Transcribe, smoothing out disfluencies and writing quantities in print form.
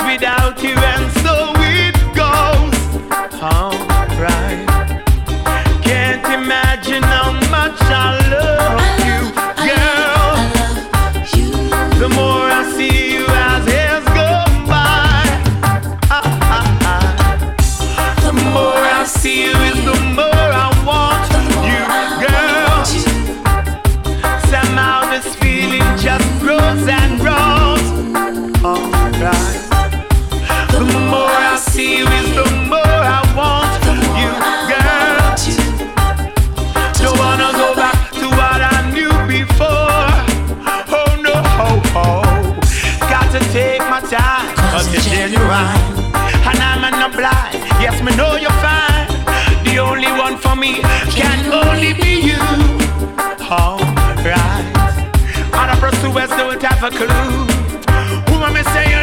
without you, and so it goes. Alright. Can't imagine how much I love you, girl. The more I see you as years go by, the more I see you is the more I want you, girl. Somehow this feeling just grows and grows. Alright. The more I see you is the more I want you, girl. Don't wanna go back to what I knew before. Oh no, got to take my time, 'cause you're genuine and I'm not blind. Yes, me know you're fine. The only one for me can only be you. Alright. Other pursuers don't have a clue. Who am I saying?